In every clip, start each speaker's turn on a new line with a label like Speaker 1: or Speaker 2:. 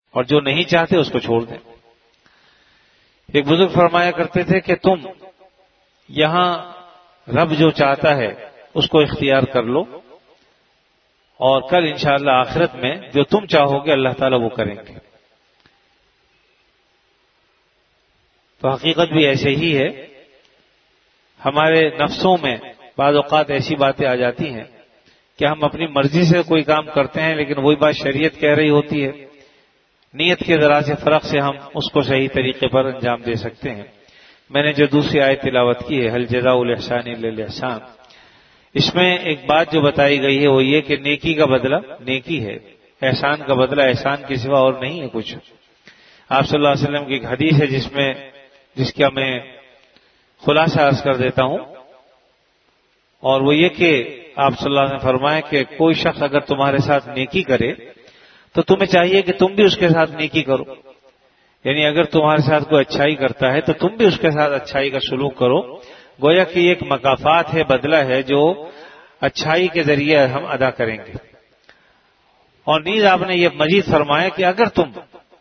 Speaker 1: اور جو نہیں چاہتے اس کو چھوڑ دیں۔ ایک بزرگ فرمایا کرتے تھے کہ تم یہاں رب جو چاہتا ہے اس کو اختیار کر لو، اور کل انشاءاللہ آخرت میں جو تم چاہو گے اللہ تعالیٰ وہ کریں گے۔ تو حقیقت بھی ایسے ہی ہے، ہمارے نفسوں میں بعض اوقات ایسی باتیں آ جاتی ہیں کہ ہم اپنی مرضی سے کوئی کام کرتے ہیں، لیکن وہی بات شریعت کہہ رہی ہوتی ہے، نیت کے ذرا سے فرق سے ہم اس کو صحیح طریقے پر انجام دے سکتے ہیں۔ میں نے جو دوسری آیت تلاوت کی ہے، هل جزاء الاحسان الا الاحسان، اس میں ایک بات جو بتائی گئی ہے وہ یہ کہ نیکی کا بدلہ نیکی ہے، احسان کا بدلہ احسان کے سوا اور نہیں ہے کچھ۔ آپ صلی اللہ علیہ وسلم کی ایک حدیث ہے جس کا میں خلاصہ عرض کر دیتا ہوں، اور وہ یہ کہ آپ صلی اللہ علیہ وسلم نے فرمایا کہ کوئی شخص اگر تمہارے ساتھ نیکی کرے تو تمہیں چاہیے کہ تم بھی اس کے ساتھ نیکی کرو، یعنی اگر تمہارے ساتھ کوئی اچھائی کرتا ہے تو تم بھی اس کے ساتھ اچھائی کا سلوک کرو، گویا کہ یہ ایک مکافات ہے، بدلہ ہے جو اچھائی کے ذریعے ہم ادا کریں گے۔ اور نیز آپ نے یہ مزید فرمایا کہ اگر تم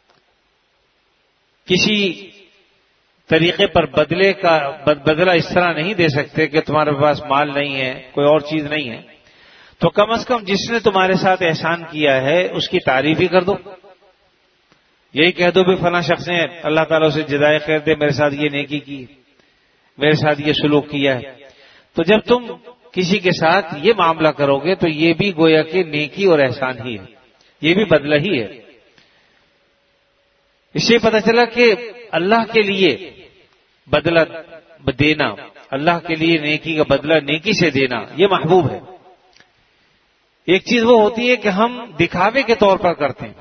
Speaker 1: کسی طریقے پر بدلہ اس طرح نہیں دے سکتے کہ تمہارے پاس مال نہیں ہے، کوئی اور چیز نہیں ہے، تو کم از کم جس نے تمہارے ساتھ احسان کیا ہے اس کی تعریف ہی کر دو، یہی کہہ دو بھی فلاں شخص نے اللہ تعالیٰ سے جزائے خیر دے میرے ساتھ یہ نیکی کی، میرے ساتھ یہ سلوک کیا ہے۔ تو جب تم کسی کے ساتھ یہ معاملہ کرو گے تو یہ بھی گویا کہ نیکی اور احسان ہی ہے، یہ بھی بدلہ ہی ہے۔ اس سے پتہ چلا کہ اللہ کے لیے بدلہ دینا، اللہ کے لیے نیکی کا بدلہ نیکی سے دینا، یہ محبوب ہے۔ ایک چیز وہ ہوتی ہے کہ ہم دکھاوے کے طور پر کرتے ہیں،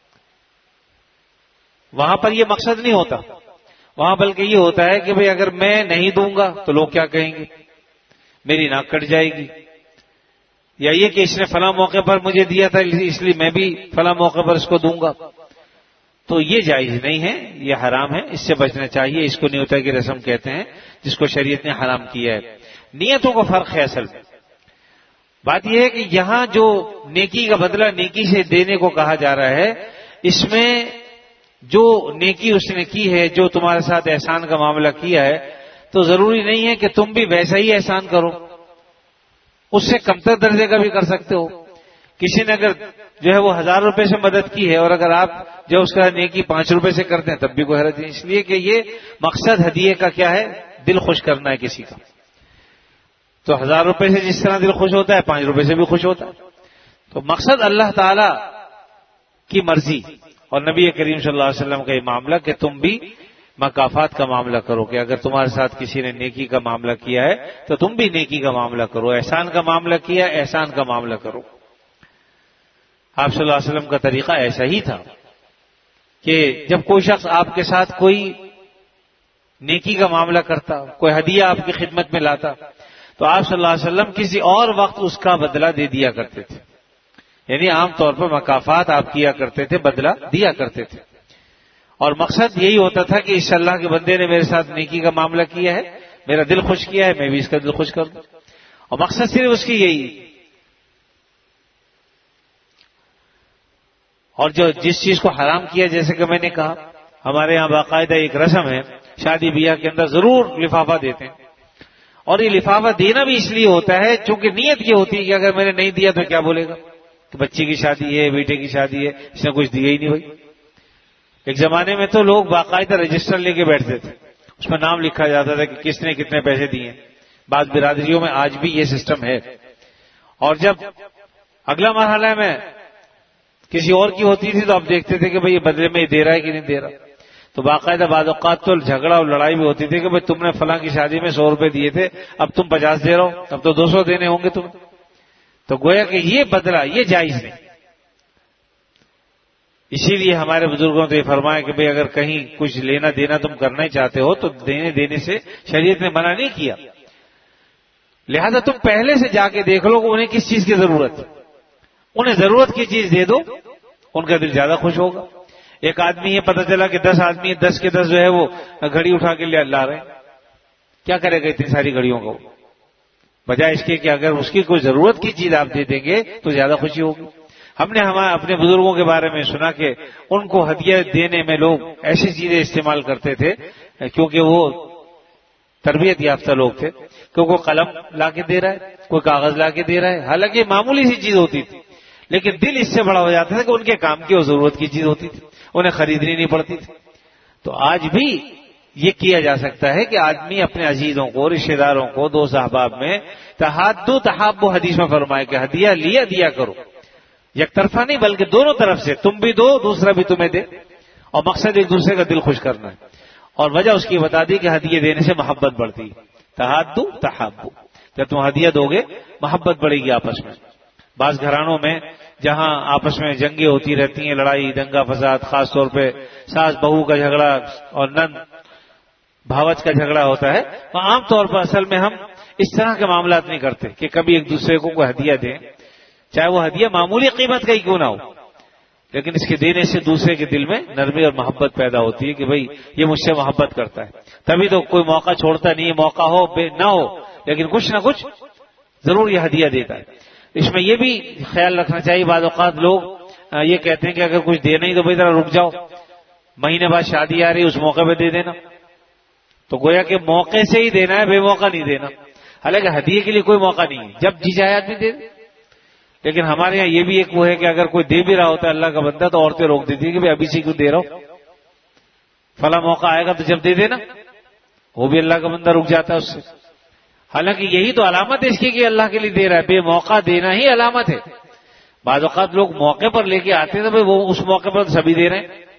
Speaker 1: وہاں پر یہ مقصد نہیں ہوتا، وہاں بلکہ یہ ہوتا ہے کہ بھئی اگر میں نہیں دوں گا تو لوگ کیا کہیں گے، میری ناک کٹ جائے گی، یا یہ کہ اس نے فلاں موقع پر مجھے دیا تھا اس لیے میں بھی فلاں موقع پر اس کو دوں گا، تو یہ جائز نہیں ہے، یہ حرام ہے، اس سے بچنا چاہیے۔ اس کو نیوتا کی رسم کہتے ہیں جس کو شریعت نے حرام کیا ہے۔ نیتوں کا فرق ہے، اصل بات یہ ہے کہ یہاں جو نیکی کا بدلہ نیکی سے دینے کو کہا جا رہا ہے، اس میں جو نیکی اس نے کی ہے، جو تمہارے ساتھ احسان کا معاملہ کیا ہے، تو ضروری نہیں ہے کہ تم بھی ویسا ہی احسان کرو، اس سے کمتر درجے کا بھی کر سکتے ہو۔ کسی نے اگر جو ہے وہ 1000 روپے سے مدد کی ہے اور اگر آپ جو اس کا نیکی 5 روپے سے کرتے ہیں تب بھی کوئی حرج نہیں، اس لیے کہ یہ مقصد ہدیے کا کیا ہے، دل خوش کرنا ہے کسی کا۔ تو 1000 روپے سے جس طرح دل خوش ہوتا ہے 5 روپے سے بھی خوش ہوتا ہے، تو مقصد اللہ تعالی کی مرضی اور نبی کریم صلی اللہ علیہ وسلم کا یہ معاملہ کہ تم بھی مکافات کا معاملہ کرو، کہ اگر تمہارے ساتھ کسی نے نیکی کا معاملہ کیا ہے تو تم بھی نیکی کا معاملہ کرو، احسان کا معاملہ کیا احسان کا معاملہ کرو۔ آپ صلی اللہ علیہ وسلم کا طریقہ ایسا ہی تھا کہ جب کوئی شخص آپ کے ساتھ کوئی نیکی کا معاملہ کرتا، کوئی ہدیہ آپ کی خدمت میں لاتا، تو آپ صلی اللہ علیہ وسلم کسی اور وقت اس کا بدلہ دے دیا کرتے تھے، یعنی عام طور پر مکافات آپ کیا کرتے تھے، بدلہ دیا کرتے تھے، اور مقصد یہی ہوتا تھا کہ اس اللہ کے بندے نے میرے ساتھ نیکی کا معاملہ کیا ہے، میرا دل خوش کیا ہے، میں بھی اس کا دل خوش کر دوں، اور مقصد صرف اس کی یہی۔ اور جس چیز کو حرام کیا، جیسے کہ میں نے کہا ہمارے یہاں باقاعدہ ایک رسم ہے، شادی بیاہ کے اندر ضرور لفافہ دیتے ہیں، اور یہ لفافہ دینا بھی اس لیے ہوتا ہے چونکہ نیت یہ ہوتی ہے کہ اگر میں نے نہیں دیا تو کیا بولے گا کہ بچی کی شادی ہے، بیٹے کی شادی ہے، اس نے کچھ دیا ہی نہیں۔ بھائی ایک زمانے میں تو لوگ باقاعدہ رجسٹر لے کے بیٹھتے تھے، اس میں نام لکھا جاتا تھا کہ کس نے کتنے پیسے دیے، بعض برادریوں میں آج بھی یہ سسٹم ہے۔ اور جب اگلا مرحلہ میں کسی اور کی ہوتی تھی تو آپ دیکھتے تھے کہ بھئی یہ بدلے میں یہ دے رہا ہے کہ نہیں دے رہا، تو باقاعدہ بعض اوقات تو جھگڑا اور لڑائی بھی ہوتی تھی کہ بھئی تم نے فلاں کی شادی میں 100 روپے دیے تھے، اب تم 50 دے رہا ہو، اب تو 200 دینے ہوں گے تمہیں، تو گویا کہ یہ بدلہ یہ جائز نہیں۔ اسی لیے ہمارے بزرگوں نے یہ فرمایا کہ بھئی اگر کہیں کچھ لینا دینا تم کرنا ہی چاہتے ہو تو دینے سے شریعت نے منع نہیں کیا، لہذا تم پہلے سے جا کے دیکھ لو کہ انہیں کس چیز کی ضرورت ہے، انہیں ضرورت کی چیز دے دو، ان کا دل زیادہ خوش ہوگا۔ ایک آدمی ہے، پتہ چلا کہ 10 آدمی 10 کے 10 جو ہے وہ گھڑی اٹھا کے لا رہے ہیں، کیا کرے گا اتنی ساری گھڑیوں کو، بجائے اس کے کہ اگر اس کی کوئی ضرورت کی چیز آپ دے دیں گے تو زیادہ خوشی ہوگی۔ ہم نے اپنے بزرگوں کے بارے میں سنا کہ ان کو ہدیہ دینے میں لوگ ایسی چیزیں استعمال کرتے تھے کیونکہ وہ تربیت یافتہ لوگ تھے کہ کوئی قلم لا کے دے رہا ہے، کوئی کاغذ لا کے دے رہا ہے، حالانکہ معمولی سی چیز ہوتی تھی لیکن دل اس سے بڑا ہو جاتا تھا کہ ان کے کام کی اور ضرورت کی چیز ہوتی تھی، انہیں خریدنی نہیں پڑتی تھی۔ تو آج بھی یہ کیا جا سکتا ہے کہ آدمی اپنے عزیزوں کو، رشتہ داروں کو، دوست احباب میں تحادو تحابو حدیث میں فرمائے کہ ہدیہ دیا کرو، یک طرفہ نہیں بلکہ دونوں طرف سے، تم بھی دو دوسرا بھی تمہیں دے، اور مقصد ایک دوسرے کا دل خوش کرنا ہے۔ اور وجہ اس کی بتا دی کہ ہدیے دینے سے محبت بڑھتی، تحادو تحابو، جب تم ہدیہ دو گے محبت بڑھے گی آپس میں۔ بعض گھرانوں میں جہاں آپس میں جنگیں ہوتی رہتی ہیں، لڑائی دنگا فساد، خاص طور پہ ساس بہو کا جھگڑا اور نند بھاوچ کا جھگڑا ہوتا ہے، تو عام طور پر اصل میں ہم اس طرح کے معاملات نہیں کرتے کہ کبھی ایک دوسرے کو کوئی ہدیہ دیں، چاہے وہ ہدیہ معمولی قیمت کا ہی کیوں نہ ہو، لیکن اس کے دینے سے دوسرے کے دل میں نرمی اور محبت پیدا ہوتی ہے کہ بھئی یہ مجھ سے محبت کرتا ہے۔ تبھی تو کوئی موقع چھوڑتا نہیں ہے، موقع ہو نہ ہو لیکن کچھ نہ کچھ ضرور یہ ہدیہ دیتا ہے۔ اس میں یہ بھی خیال رکھنا چاہیے، بعض اوقات لوگ یہ کہتے ہیں کہ اگر کچھ دینا ہی تو بھئی ذرا رک جاؤ، مہینے بعد شادی آ رہی ہے اس موقع پہ دے دینا، تو گویا کہ موقع سے ہی دینا ہے، بے موقع نہیں دینا۔ حالانکہ ہدیے کے لیے کوئی موقع نہیں ہے، جب جی جائے آدمی دے دے۔ لیکن ہمارے یہاں یہ بھی ایک وہ ہے کہ اگر کوئی دے بھی رہا ہوتا ہے اللہ کا بندہ تو عورتیں روک دیتی ہیں کہ بھئی ابھی سے کیوں دے رہا ہو، فلاں موقع آئے گا تو جب دے دینا، وہ بھی اللہ کا بندہ رک جاتا ہے اس سے۔ حالانکہ یہی تو علامت ہے اس کی کہ اللہ کے لیے دے رہا ہے، بے موقع دینا ہی علامت ہے۔ بعض اوقات لوگ موقع پر لے کے آتے ہیں تو بھئی وہ اس موقع پر سبھی دے رہے ہیں،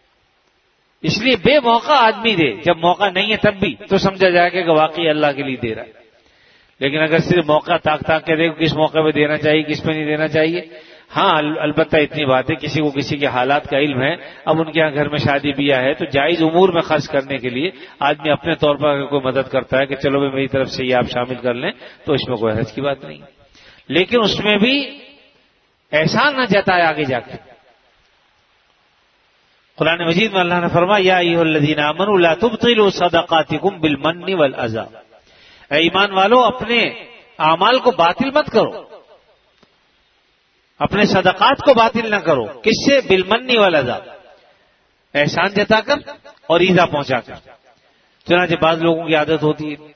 Speaker 1: اس لیے بے موقع آدمی دے، جب موقع نہیں ہے تب بھی تو سمجھا جائے کہ واقعی اللہ کے لیے دے رہا ہے۔ لیکن اگر صرف موقع تاک کے دیکھو کس موقع پہ دینا چاہیے کس پہ نہیں دینا چاہیے، ہاں البتہ اتنی بات ہے کسی کو کسی کے حالات کا علم ہے، اب ان کے یہاں گھر میں شادی بیاہ ہے تو جائز امور میں خرچ کرنے کے لیے آدمی اپنے طور پر اگر کوئی مدد کرتا ہے کہ چلو بھائی میری طرف سے یہ آپ شامل کر لیں تو اس میں کوئی حرج کی بات نہیں، لیکن اس میں بھی احسان نہ جتائے آگے جا کے۔ قرآن مجید میں اللہ نے فرمایا یا ایھا الذین آمنوا لا تبطلوا صدقاتکم بالمن والاذی، اے ایمان والو اپنے اعمال کو باطل مت کرو، اپنے صدقات کو باطل نہ کرو، کس سے؟ بالمن والاذی، احسان جتا کر اور ایذا پہنچا کر۔ چنانچہ بعض لوگوں کی عادت ہوتی ہے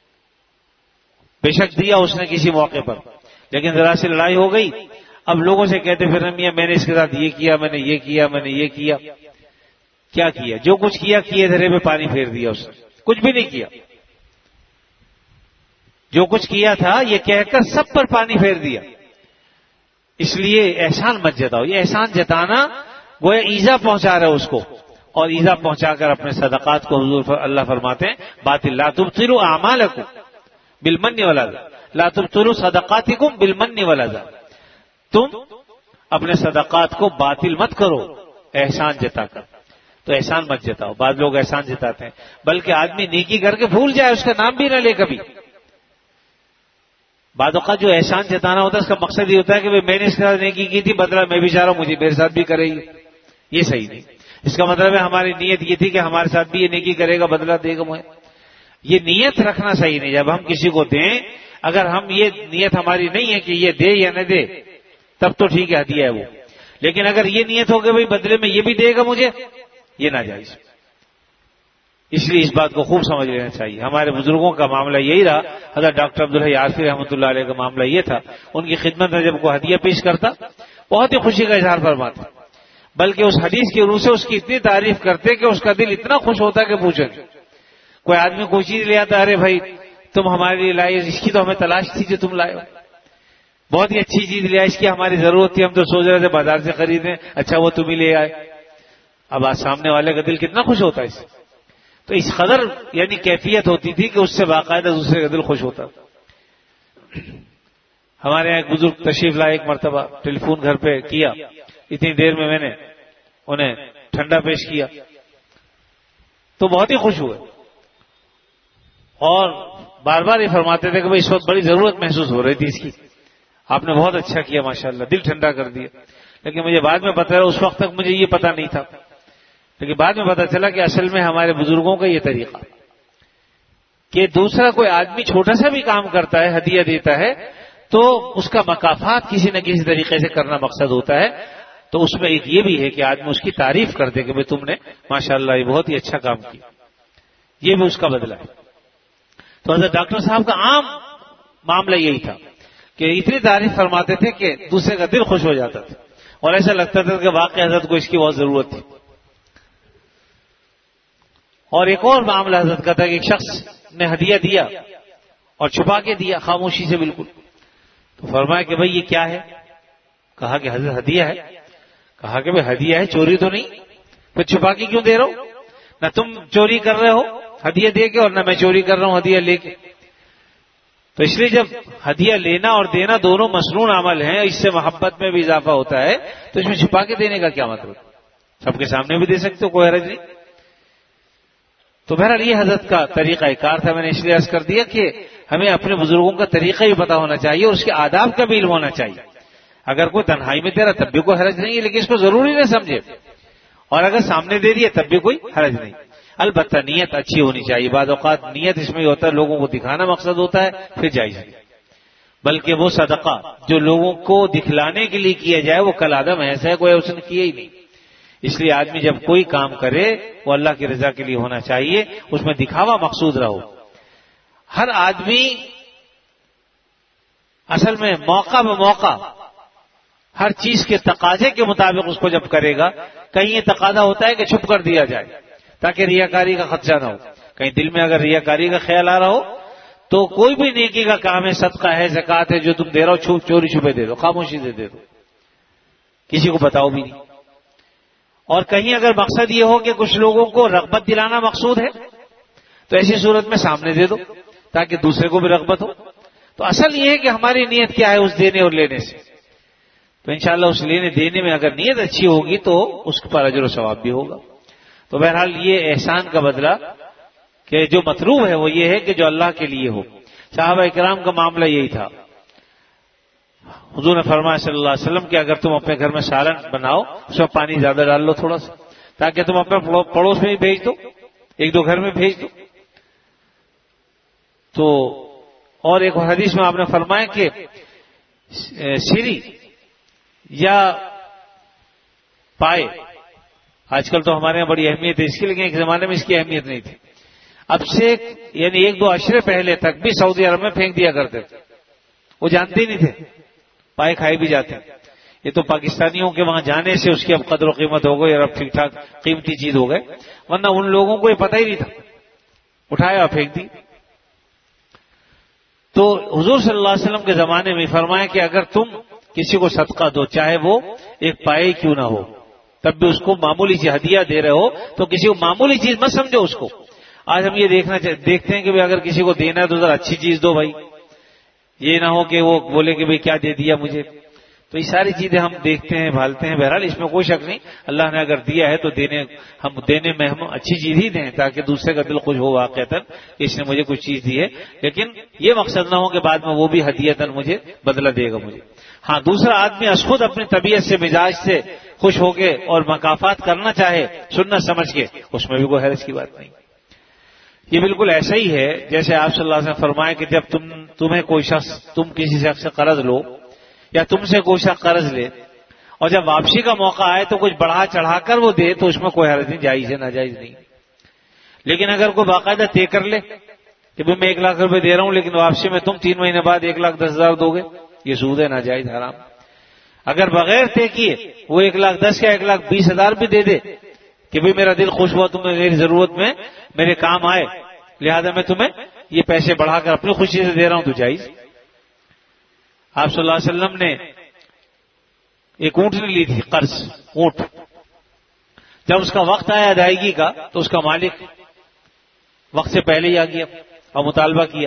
Speaker 1: بے شک دیا اس نے کسی موقع پر لیکن ذرا سی لڑائی ہو گئی، اب لوگوں سے کہتے پھر میاں میں نے اس کے ساتھ یہ کیا، میں نے یہ کیا، میں نے یہ کیا۔ کیا کیا؟ جو کچھ کیا کیے دھرے میں پانی پھیر دیا، اس نے کچھ بھی نہیں کیا، جو کچھ کیا تھا یہ کہہ کر سب پر پانی پھیر دیا۔ اس لیے احسان مت جتاؤ، یہ احسان جتانا گویا ایذا پہنچا رہا ہے اس کو، اور ایذا پہنچا کر اپنے صدقات کو حضور اللہ فرماتے ہیں باطل، لا تبطلوا اعمالکم بالمن والاذی، لا تبطلوا صدقاتکم بالمن والاذی، تم اپنے صدقات کو باطل مت کرو احسان جتا کر۔ تو احسان مت جتاؤ، بعض لوگ احسان جتاتے ہیں بلکہ آدمی نیکی کر کے بھول جائے اس کا نام بھی نہ لے کبھی۔ بعض اوقات جو احسان جتانا ہوتا ہے اس کا مقصد یہ ہوتا ہے کہ میں نے اس کے ساتھ نیکی کی تھی، بدلہ میں بھی چاہ رہا ہوں مجھے میرے ساتھ بھی کرے گی، یہ صحیح نہیں۔ اس کا مطلب ہے ہماری نیت یہ تھی کہ ہمارے ساتھ بھی یہ نیکی کرے گا، بدلہ دے گا مجھے، یہ نیت رکھنا صحیح نہیں۔ جب ہم کسی کو دیں اگر ہم یہ نیت ہماری نہیں ہے کہ یہ دے یا نہ دے تب تو ٹھیک ہے ہدیہ ہے وہ، لیکن اگر یہ نیت ہو کہ بھائی بدلے میں یہ بھی دے گا مجھے، یہ ناجائز۔ اس لیے اس بات کو خوب سمجھ لینا چاہیے۔ ہمارے بزرگوں کا معاملہ یہی رہا، حضرت ڈاکٹر عبدالحی عارفی رحمۃ اللہ علیہ کا معاملہ یہ تھا، ان کی خدمت میں جب کوئی ہدیہ پیش کرتا بہت ہی خوشی کا اظہار فرماتا، بلکہ اس حدیث کے روح سے اس کی اتنی تعریف کرتے کہ اس کا دل اتنا خوش ہوتا کہ پوچھیں۔ کوئی آدمی کوئی چیز لے آتا، ارے بھائی تم ہمارے لیے لائے، اس کی تو ہمیں تلاش تھی جو تم لائے ہو، بہت ہی اچھی چیز لے آئے، اس کی ہماری ضرورت تھی، ہم تو سوچ رہے تھے بازار سے خریدیں، اچھا وہ تم ہی لے آئے۔ اب آج سامنے والے کا دل کتنا خوش ہوتا ہے اس سے، تو اس قدر یعنی کیفیت ہوتی تھی کہ اس سے باقاعدہ دوسرے کا دل خوش ہوتا۔ ہمارے یہاں ایک بزرگ تشریف لائے، ایک مرتبہ ٹیلی فون گھر پہ کیا، اتنی دیر میں نے انہیں ٹھنڈا پیش کیا تو بہت ہی خوش ہوئے، اور بار بار یہ فرماتے تھے کہ بھئی اس وقت بڑی ضرورت محسوس ہو رہی تھی اس کی، آپ نے بہت اچھا کیا ماشاءاللہ، دل ٹھنڈا کر دیا۔ لیکن مجھے بعد میں پتا چلا، اس وقت تک مجھے یہ پتا نہیں تھا، لیکن بعد میں پتا چلا کہ اصل میں ہمارے بزرگوں کا یہ طریقہ کہ دوسرا کوئی آدمی چھوٹا سا بھی کام کرتا ہے، ہدیہ دیتا ہے، تو اس کا مکافات کسی نہ کسی طریقے سے کرنا مقصد ہوتا ہے. تو اس میں ایک یہ بھی ہے کہ آدمی اس کی تعریف کر دے کہ بھئی تم نے ماشاءاللہ یہ بہت ہی اچھا کام کیا، یہ بھی اس کا بدلہ ہے. تو حضرت ڈاکٹر صاحب کا عام معاملہ یہی تھا کہ اتنی تعریف فرماتے تھے کہ دوسرے کا دل خوش ہو جاتا تھا اور ایسا لگتا تھا کہ واقعی حضرت کو اس کی بہت ضرورت تھی. اور ایک اور معاملہ حضرت کا تھا کہ ایک شخص نے ہدیہ دیا اور چھپا کے دیا خاموشی سے بالکل. تو فرمایا کہ بھئی یہ کیا ہے؟ کہا کہ حضرت ہدیہ ہے. کہا کہ بھئی ہدیہ ہے، چوری تو نہیں، پھر چھپا کے کیوں دے رہا ہو؟ نہ تم چوری کر رہے ہو ہدیہ دے کے اور نہ میں چوری کر رہا ہوں ہدیہ لے کے. تو اس لیے جب ہدیہ لینا اور دینا دونوں مسنون عمل ہیں، اس سے محبت میں بھی اضافہ ہوتا ہے، تو اس میں چھپا کے دینے کا کیا مطلب؟ سب کے سامنے بھی دے سکتے ہو، کوئی حرج نہیں. تو بہرحال یہ حضرت کا طریقہ کار تھا. میں نے اس لیے عرض کر دیا کہ ہمیں اپنے بزرگوں کا طریقہ بھی پتا ہونا چاہیے اور اس کے آداب کا بھی علم ہونا چاہیے. اگر کوئی تنہائی میں دے رہا تب بھی کوئی حرج نہیں ہے، لیکن اس کو ضروری نہ سمجھے، اور اگر سامنے دے دیا تب بھی کوئی حرج نہیں. البتہ نیت اچھی ہونی چاہیے. بعض اوقات نیت اس میں ہوتا ہے لوگوں کو دکھانا مقصد ہوتا ہے، پھر جائز نہیں. بلکہ وہ صدقہ جو لوگوں کو دکھلانے کے لیے کیا جائے وہ کل آدم ایسا ہے کوئی اس نے کیا ہی نہیں. اس لیے آدمی جب کوئی کام کرے وہ اللہ کی رضا کے لیے ہونا چاہیے، اس میں دکھاوا مقصود رہو. ہر آدمی اصل میں موقع بموقع ہر چیز کے تقاضے کے مطابق اس کو جب کرے گا. کہیں یہ تقاضا ہوتا ہے کہ چھپ کر دیا جائے تاکہ ریاکاری کا خدشہ نہ ہو. کہیں دل میں اگر ریاکاری کا خیال آ رہا ہو تو کوئی بھی نیکی کا کام ہے، صدقہ ہے، زکوٰۃ ہے، جو تم دے رہا ہو چوری چھپے دے دو، خاموشی سے دے دو، کسی کو بتاؤ بھی نہیں. اور کہیں اگر مقصد یہ ہو کہ کچھ لوگوں کو رغبت دلانا مقصود ہے تو ایسی صورت میں سامنے دے دو تاکہ دوسرے کو بھی رغبت ہو. تو اصل یہ ہے کہ ہماری نیت کیا ہے اس دینے اور لینے سے. تو انشاءاللہ اس لینے دینے میں اگر نیت اچھی ہوگی تو اس پر اجر و ثواب بھی ہوگا. تو بہرحال یہ احسان کا بدلہ کہ جو مطلوب ہے وہ یہ ہے کہ جو اللہ کے لیے ہو. صحابہ اکرام کا معاملہ یہی تھا. حضور نے فرمایا صلی اللہ علیہ وسلم کہ اگر تم اپنے گھر میں سالن بناؤ اس میں پانی زیادہ ڈال لو تھوڑا سا، تاکہ تم اپنے پڑوس میں بھی بھیج دو، ایک دو گھر میں بھیج دو. تو اور ایک حدیث میں آپ نے فرمایا کہ سری یا پائے، آج کل تو ہمارے یہاں بڑی اہمیت ہے اس کی، لیکن ایک زمانے میں اس کی اہمیت نہیں تھی. اب سے یعنی ایک دو عشرے پہلے تک بھی سعودی عرب میں پھینک دیا کرتے تھے، وہ جانتے ہی نہیں تھے، پائے کھائے بھی جاتے ہیں. یہ تو پاکستانیوں کے وہاں جانے سے اس کی اب قدر و قیمت ہو گئی اور اب ٹھیک ٹھاک قیمتی چیز ہو گئے، ورنہ ان لوگوں کو یہ پتہ ہی نہیں تھا، اٹھایا اور پھینک دی. تو حضور صلی اللہ علیہ وسلم کے زمانے میں فرمایا کہ اگر تم کسی کو صدقہ دو چاہے وہ ایک پائے کیوں نہ ہو، تب بھی اس کو معمولی سی ہدیہ دے رہے ہو تو کسی کو معمولی چیز مت سمجھو اس کو. آج ہم یہ دیکھتے ہیں کہ اگر کسی کو دینا ہے تو ذرا اچھی چیز دو بھائی، یہ نہ ہو کہ وہ بولے کہ بھئی کیا دے دیا مجھے. تو یہ ساری چیزیں ہم دیکھتے ہیں بھالتے ہیں. بہرحال اس میں کوئی شک نہیں، اللہ نے اگر دیا ہے تو دینے میں ہم اچھی چیز ہی دیں تاکہ دوسرے کا دل خوش ہو واقعتاً کہ اس نے مجھے کچھ چیز دی ہے، لیکن یہ مقصد نہ ہو کہ بعد میں وہ بھی ہدیتاً مجھے بدلہ دے گا مجھے. ہاں دوسرا آدمی از خود اپنی طبیعت سے مزاج سے خوش ہو کے اور مکافات کرنا چاہے سنت سمجھ کے، اس میں بھی کوئی حرج کی بات نہیں. یہ بالکل ایسا ہی ہے جیسے آپ صلی اللہ علیہ وسلم فرمائے کہ جب تمہیں کوئی شخص، تم کسی شخص سے قرض لو یا تم سے کوئی شخص قرض لے اور جب واپسی کا موقع آئے تو کچھ بڑھا چڑھا کر وہ دے تو اس میں کوئی حرج نہیں، جائز ہے ناجائز نہیں. لیکن اگر کوئی باقاعدہ طے کر لے کہ میں 1 لاکھ روپے دے رہا ہوں لیکن واپسی میں تم 3 مہینے بعد 1,10,000 دو گے، یہ سود ہے، ناجائز حرام. اگر بغیر طے کیے وہ 1,10,000 یا 1,20,000 بھی دے دے کہ بھئی میرا دل خوش ہوا، تمہیں میری ضرورت میں میرے کام آئے لہذا میں تمہیں یہ پیسے بڑھا کر اپنی خوشی سے دے رہا ہوں، تو جائز. آپ صلی اللہ علیہ وسلم نے ایک اونٹنی لی تھی قرض، اونٹ. جب اس کا وقت آیا ادائیگی کا تو اس کا مالک وقت سے پہلے ہی آ گیا اور مطالبہ کیا.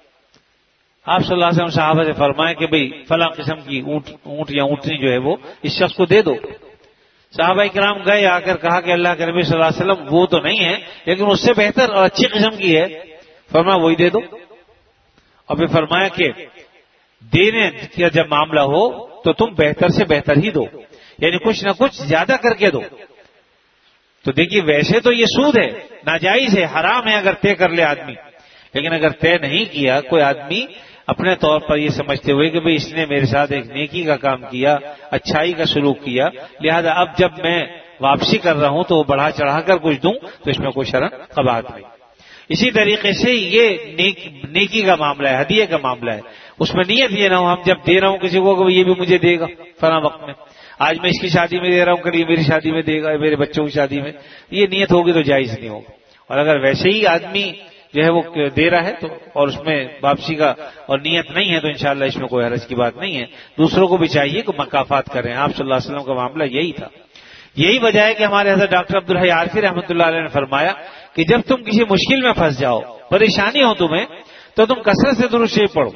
Speaker 1: آپ صلی اللہ علیہ وسلم صحابہ سے فرمائے کہ بھئی فلاں قسم کی اونٹ یا اونٹنی جو ہے وہ اس شخص کو دے دو. صحابہ کرام گئے، آ کر کہا کہ اللہ کے نبی صلی اللہ علیہ وسلم وہ تو نہیں ہے لیکن اس سے بہتر اور اچھی قسم کی ہے. فرمایا وہی دے دو. اور پھر فرمایا کہ دینے کا جب معاملہ ہو تو تم بہتر سے بہتر ہی دو، یعنی کچھ نہ کچھ زیادہ کر کے دو. تو دیکھیے ویسے تو یہ سود ہے، ناجائز ہے، حرام ہے اگر طے کر لے آدمی، لیکن اگر طے نہیں کیا کوئی آدمی اپنے طور پر یہ سمجھتے ہوئے کہ بھئی اس نے میرے ساتھ ایک نیکی کا کام کیا، اچھائی کا سلوک کیا، لہذا اب جب میں واپسی کر رہا ہوں تو وہ بڑھا چڑھا کر کچھ دوں تو اس میں کوئی شرم قباحت نہیں۔ اسی طریقے سے یہ نیکی کا معاملہ ہے، ہدیے کا معاملہ ہے، اس میں نیت یہ نہ ہو ہم جب دے رہا ہوں کسی کو کہ یہ بھی مجھے دے گا فلاں وقت میں، آج میں اس کی شادی میں دے رہا ہوں کل یہ میری شادی میں دے گا، میرے بچوں کی شادی میں، یہ نیت ہوگی تو جائز نہیں ہوگا۔ اور اگر ویسے ہی آدمی جو ہے وہ دے رہا ہے تو اور اس میں واپسی کا اور نیت نہیں ہے تو انشاءاللہ اس میں کوئی حرج کی بات نہیں ہے۔ دوسروں کو بھی چاہیے کہ مکافات کریں، آپ صلی اللہ علیہ وسلم کا معاملہ یہی تھا۔ یہی وجہ ہے کہ ہمارے حضرت ڈاکٹر عبدالحی عارفی رحمۃ اللہ علیہ نے فرمایا کہ جب تم کسی مشکل میں پھنس جاؤ، پریشانی ہو تمہیں، تو تم کثرت سے درود شریف پڑھو،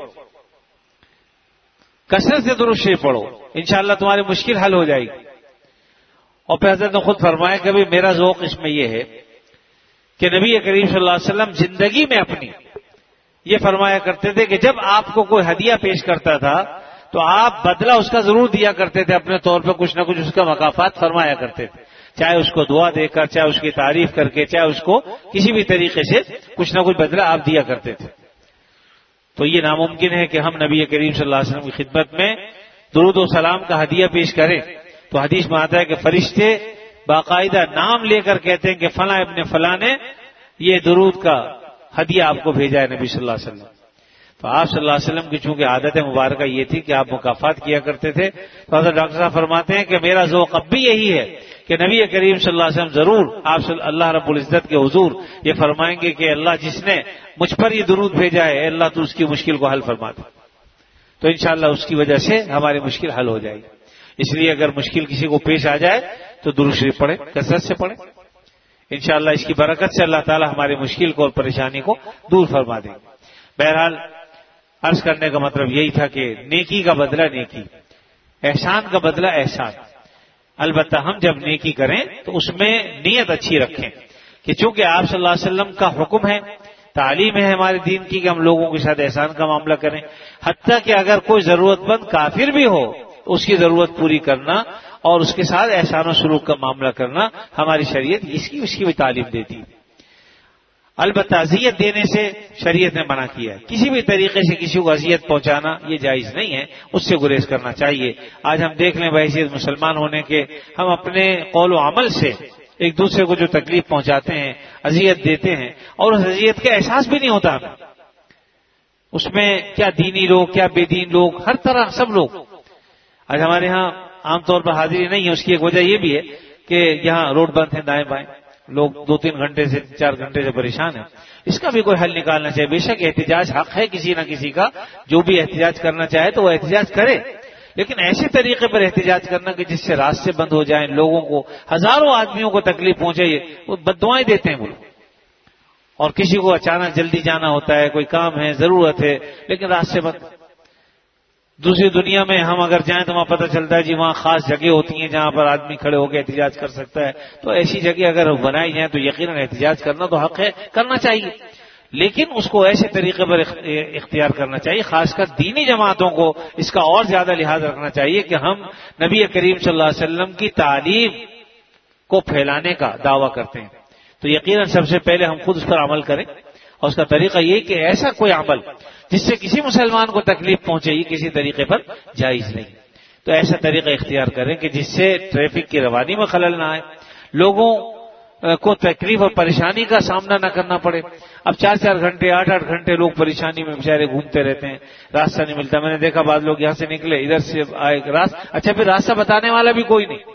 Speaker 1: کثرت سے درود شریف پڑھو، انشاءاللہ تمہاری مشکل حل ہو جائے گی۔ اور پھر حضرت نے خود فرمایا کہ بھئی میرا ذوق اس میں یہ ہے کہ نبی کریم صلی اللہ علیہ وسلم زندگی میں اپنی یہ فرمایا کرتے تھے کہ جب آپ کو کوئی ہدیہ پیش کرتا تھا تو آپ بدلہ اس کا ضرور دیا کرتے تھے، اپنے طور پہ کچھ نہ کچھ اس کا مکافات فرمایا کرتے تھے، چاہے اس کو دعا دے کر، چاہے اس کی تعریف کر کے، چاہے اس کو کسی بھی طریقے سے کچھ نہ کچھ بدلہ آپ دیا کرتے تھے۔ تو یہ ناممکن ہے کہ ہم نبی کریم صلی اللہ علیہ وسلم کی خدمت میں درود و سلام کا ہدیہ پیش کریں۔ تو حدیث میں آتا ہے کہ فرشتے باقاعدہ نام لے کر کہتے ہیں کہ فلاں ابن فلاں نے یہ درود کا ہدیہ آپ کو بھیجا ہے نبی صلی اللہ علیہ وسلم۔ تو آپ صلی اللہ علیہ وسلم کی چونکہ عادت مبارکہ یہ تھی کہ آپ مکافات کیا کرتے تھے، تو حضرت ڈاکٹر صاحب فرماتے ہیں کہ میرا ذوق اب بھی یہی ہے کہ نبی کریم صلی اللہ علیہ وسلم ضرور آپ اللہ رب العزت کے حضور یہ فرمائیں گے کہ اللہ جس نے مجھ پر یہ درود بھیجا ہے، اللہ تو اس کی مشکل کو حل فرما دے، تو انشاءاللہ اس کی وجہ سے ہماری مشکل حل ہو جائے گی۔ اس لیے اگر مشکل کسی کو پیش آ جائے تو درود شریف پڑھیں، کثرت سے پڑھیں، انشاءاللہ اس کی برکت سے اللہ تعالی ہماری مشکل کو اور پریشانی کو دور فرما دیں گے۔ بہرحال عرض کرنے کا مطلب یہی تھا کہ نیکی کا بدلہ نیکی، احسان کا بدلہ احسان۔ البتہ ہم جب نیکی کریں تو اس میں نیت اچھی رکھیں کہ چونکہ آپ صلی اللہ علیہ وسلم کا حکم ہے، تعلیم ہے ہمارے دین کی کہ ہم لوگوں کے ساتھ احسان کا معاملہ کریں، حتیٰ کہ اگر کوئی ضرورت مند کافر بھی ہو تو اس کی ضرورت پوری کرنا اور اس کے ساتھ احسان و سلوک کا معاملہ کرنا ہماری شریعت اس کی بھی تعلیم دیتی ہے۔ البتہ اذیت دینے سے شریعت نے منع کیا ہے، کسی بھی طریقے سے کسی کو اذیت پہنچانا یہ جائز نہیں ہے، اس سے گریز کرنا چاہیے۔ آج ہم دیکھ لیں بحیثیت مسلمان ہونے کے ہم اپنے قول و عمل سے ایک دوسرے کو جو تکلیف پہنچاتے ہیں، اذیت دیتے ہیں، اور اس اذیت کا احساس بھی نہیں ہوتا ہمیں، اس میں کیا دینی لوگ کیا بے دین لوگ، ہر طرح سب لوگ۔ آج ہمارے ہاں عام طور پر حاضری نہیں ہے، اس کی ایک وجہ یہ بھی ہے کہ یہاں روڈ بند ہیں دائیں بائیں، لوگ 2-3 گھنٹے سے 4 گھنٹے سے پریشان ہیں، اس کا بھی کوئی حل نکالنا چاہیے۔ بے شک احتجاج حق ہے کسی نہ کسی کا، جو بھی احتجاج کرنا چاہے تو وہ احتجاج کرے، لیکن ایسے طریقے پر احتجاج کرنا کہ جس سے راستے بند ہو جائیں، لوگوں کو ہزاروں آدمیوں کو تکلیف پہنچے، وہ بددعائیں دیتے ہیں وہ لوگ۔ اور کسی کو اچانک جلدی جانا ہوتا ہے، کوئی کام ہے، ضرورت ہے، لیکن راستے بند۔ دوسری دنیا میں ہم اگر جائیں تو وہاں پتہ چلتا ہے جی وہاں خاص جگہ ہوتی ہیں جہاں پر آدمی کھڑے ہو کے احتجاج کر سکتا ہے، تو ایسی جگہ اگر بنائی جائیں تو یقیناً احتجاج کرنا تو حق ہے، کرنا چاہیے، لیکن اس کو ایسے طریقے پر اختیار کرنا چاہیے۔ خاص کر دینی جماعتوں کو اس کا اور زیادہ لحاظ رکھنا چاہیے کہ ہم نبی کریم صلی اللہ علیہ وسلم کی تعلیم کو پھیلانے کا دعویٰ کرتے ہیں، تو یقیناً سب سے پہلے ہم خود اس پر عمل کریں، اور اس کا طریقہ یہ کہ ایسا کوئی عمل جس سے کسی مسلمان کو تکلیف پہنچے یہ کسی طریقے پر جائز نہیں، تو ایسا طریقہ اختیار کریں کہ جس سے ٹریفک کی روانی میں خلل نہ آئے، لوگوں کو تکلیف اور پریشانی کا سامنا نہ کرنا پڑے۔ اب 4-4 گھنٹے 8-8 گھنٹے لوگ پریشانی میں بیچارے گھومتے رہتے ہیں، راستہ نہیں ملتا۔ میں نے دیکھا بعض لوگ یہاں سے نکلے ادھر سے آئے اچھا پھر راستہ بتانے والا بھی کوئی نہیں،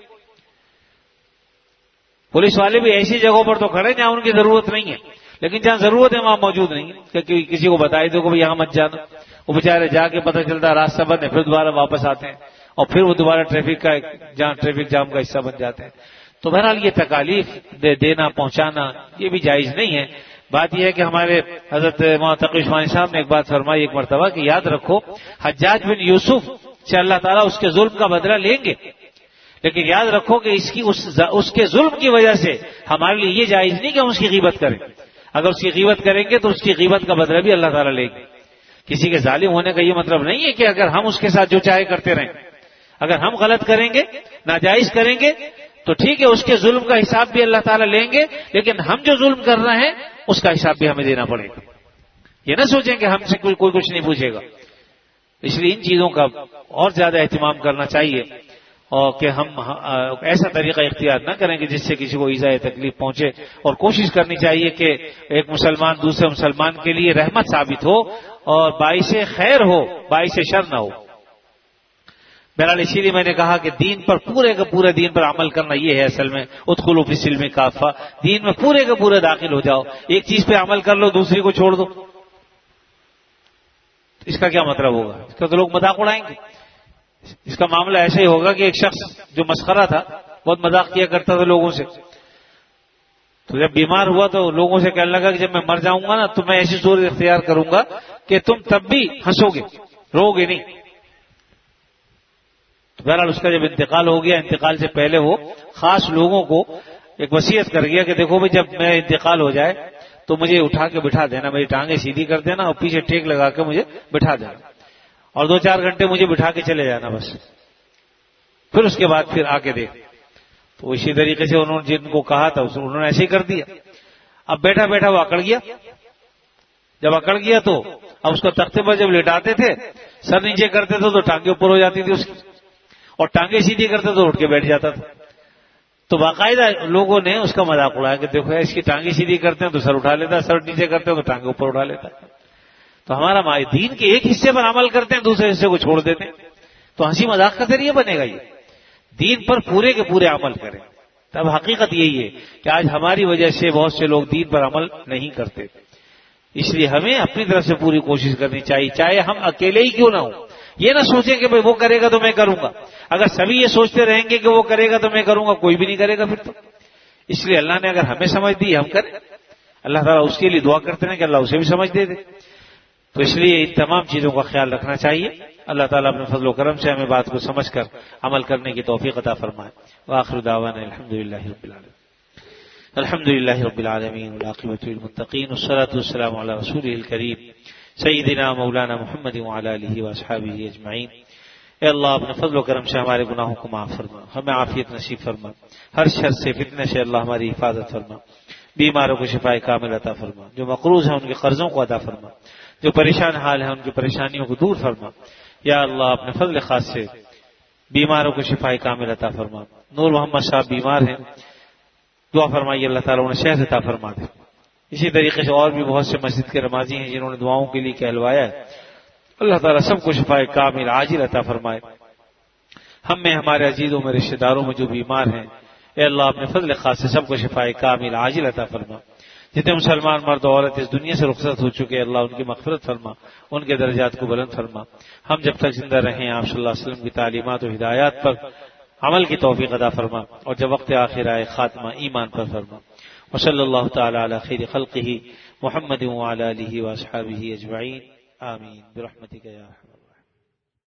Speaker 1: پولیس والے بھی ایسی جگہوں پر تو کھڑے جہاں ان کی ضرورت نہیں ہے، لیکن جہاں ضرورت ہے وہاں موجود نہیں ہے کہ کسی کو بتائی دو کہ یہاں مت جانا، وہ بیچارے جا کے پتہ چلتا ہے راستہ بند ہے، پھر دوبارہ واپس آتے ہیں اور پھر وہ دوبارہ ٹریفک جام کا حصہ بن جاتے ہیں۔ تو بہرحال یہ تکالیف دینا پہنچانا یہ بھی جائز نہیں ہے۔ بات یہ ہے کہ ہمارے حضرت تقی عثمانی صاحب نے ایک بات فرمائی ایک مرتبہ کہ یاد رکھو حجاج بن یوسف سے اللہ تعالیٰ اس کے ظلم کا بدلہ لیں گے، لیکن یاد رکھو کہ اس کے ظلم کی وجہ سے ہمارے لیے یہ جائز نہیں کہ ہم اس کی غیبت کریں۔ اگر اس کی غیبت کریں گے تو اس کی غیبت کا بدلہ بھی اللہ تعالیٰ لے گے۔ کسی کے ظالم ہونے کا یہ مطلب نہیں ہے کہ اگر ہم اس کے ساتھ جو چاہے کرتے رہیں، اگر ہم غلط کریں گے ناجائز کریں گے تو ٹھیک ہے، اس کے ظلم کا حساب بھی اللہ تعالیٰ لیں گے، لیکن ہم جو ظلم کر رہے ہیں اس کا حساب بھی ہمیں دینا پڑے گا۔ یہ نہ سوچیں کہ ہم سے کوئی کچھ نہیں پوچھے گا، اس لیے ان چیزوں کا اور زیادہ اہتمام کرنا چاہیے، اور کہ ہم ایسا طریقہ اختیار نہ کریں کہ جس سے کسی کو ایذا تکلیف پہنچے، اور کوشش کرنی چاہیے کہ ایک مسلمان دوسرے مسلمان کے لیے رحمت ثابت ہو اور باعث خیر ہو، باعث شر نہ ہو۔ بہرحال اسی لیے میں نے کہا کہ دین پر پورے کا پورے دین پر عمل کرنا یہ ہے اصل میں ادخلوا فی السلم کافہ، دین میں پورے کا پورے داخل ہو جاؤ، ایک چیز پہ عمل کر لو دوسری کو چھوڑ دو، اس کا کیا مطلب ہوگا؟ اس کا تو لوگ مذاق اڑائیں گے۔ اس کا معاملہ ایسے ہی ہوگا کہ ایک شخص جو مسخرہ تھا، بہت مذاق کیا کرتا تھا لوگوں سے، تو جب بیمار ہوا تو لوگوں سے کہنے لگا کہ جب میں مر جاؤں گا نا تو میں ایسی صورت اختیار کروں گا کہ تم تب بھی ہنسو گے، رو گے نہیں۔ تو بہرحال اس کا جب انتقال ہو گیا، انتقال سے پہلے وہ خاص لوگوں کو ایک وصیت کر گیا کہ دیکھو بھائی جب میرا انتقال ہو جائے تو مجھے اٹھا کے بٹھا دینا، میری ٹانگیں سیدھی کر دینا اور پیچھے ٹیک لگا کے مجھے بٹھا دینا، اور 2-4 گھنٹے مجھے بٹھا کے چلے جانا بس، پھر اس کے بعد پھر آ کے دیکھ۔ تو اسی طریقے سے انہوں نے جن کو کہا تھا انہوں نے ایسے ہی کر دیا۔ اب بیٹھا بیٹھا وہ اکڑ گیا، جب اکڑ گیا تو اب اس کو تختے پر جب لٹاتے تھے، سر نیچے کرتے تھے تو ٹانگیں اوپر ہو جاتی تھی اس کی، اور ٹانگیں سیدھی کرتے تو اٹھ کے بیٹھ جاتا تھا۔ تو باقاعدہ لوگوں نے اس کا مذاق اڑایا کہ دیکھو اس کی ٹانگیں سیدھی کرتے ہیں تو سر اٹھا لیتا ہے، سر نیچے کرتے ہیں تو ٹانگیں اوپر اٹھا لیتا ہے۔ تو ہمارا دین کے ایک حصے پر عمل کرتے ہیں، دوسرے حصے کو چھوڑ دیتے ہیں، تو ہنسی مذاق کا ذریعہ بنے گا یہ۔ دین پر پورے کے پورے عمل کریں، تب حقیقت یہی ہے کہ آج ہماری وجہ سے بہت سے لوگ دین پر عمل نہیں کرتے، اس لیے ہمیں اپنی طرف سے پوری کوشش کرنی چاہیے، چاہے ہم اکیلے ہی کیوں نہ ہوں۔ یہ نہ سوچیں کہ بھئی وہ کرے گا تو میں کروں گا، اگر سبھی یہ سوچتے رہیں گے کہ وہ کرے گا تو میں کروں گا، کوئی بھی نہیں کرے گا پھر تو۔ اس لیے اللہ نے اگر ہمیں سمجھ دی ہم کریں، اللہ تعالیٰ اس کے لیے دعا کرتے ہیں کہ اللہ اسے بھی سمجھ دے دے۔ تو اس لیے ان تمام چیزوں کا خیال رکھنا چاہیے۔ اللہ تعالیٰ اپنے فضل و کرم سے ہمیں بات کو سمجھ کر عمل کرنے کی توفیق عطا فرمائے۔ وآخر دعوانا الحمدللہ رب العالمین، الحمدللہ رب العالمین والعاقبۃ للمتقین والصلاۃ والسلام علی رسولہ الکریم سیدنا مولانا محمد وعلی آلہ واصحابہ اجمعین۔ اے اللہ اپنے فضل و کرم سے ہمارے گناہوں کو معاف فرما، ہمیں عافیت نصیب فرما، ہر شر سے فتنے سے اللہ ہماری حفاظت فرما، بیماروں کو شفائے کامل عطا فرما، جو مقروض ہیں ان کے قرضوں کو ادا فرما، جو پریشان حال ہیں ان کی پریشانیوں کو دور فرما۔ یا اللہ اپنے فضل خاص سے بیماروں کو شفائے کامل عطا فرما۔ نور محمد صاحب بیمار ہیں، دعا فرمائیے اللہ تعالیٰ انہیں صحت عطا فرما دے۔ اسی طریقے سے اور بھی بہت سے مسجد کے نمازی ہیں جنہوں نے دعاؤں کے لیے کہلوایا ہے، اللہ تعالیٰ سب کو شفائے کامل عاجل عطا فرمائے۔ ہم میں ہمارے عزیزوں میں رشتہ داروں میں جو بیمار ہیں، اے اللہ اپنے فضل خاص سے سب کو شفائے کامل عاجل عطا فرما۔ جتنے مسلمان مرد و عورت اس دنیا سے رخصت ہو چکے، اللہ ان کی مغفرت فرما، ان کے درجات کو بلند فرما۔ ہم جب تک زندہ رہیں آپ صلی اللہ علیہ وسلم کی تعلیمات و ہدایات پر عمل کی توفیق عطا فرما، اور جب وقت آخر آئے خاتمہ ایمان پر فرما۔ وصلی اللہ تعالی علی خیر خلقہ محمد وعلی آلہ واصحابہ اجمعین، آمین برحمتک یا ارحم۔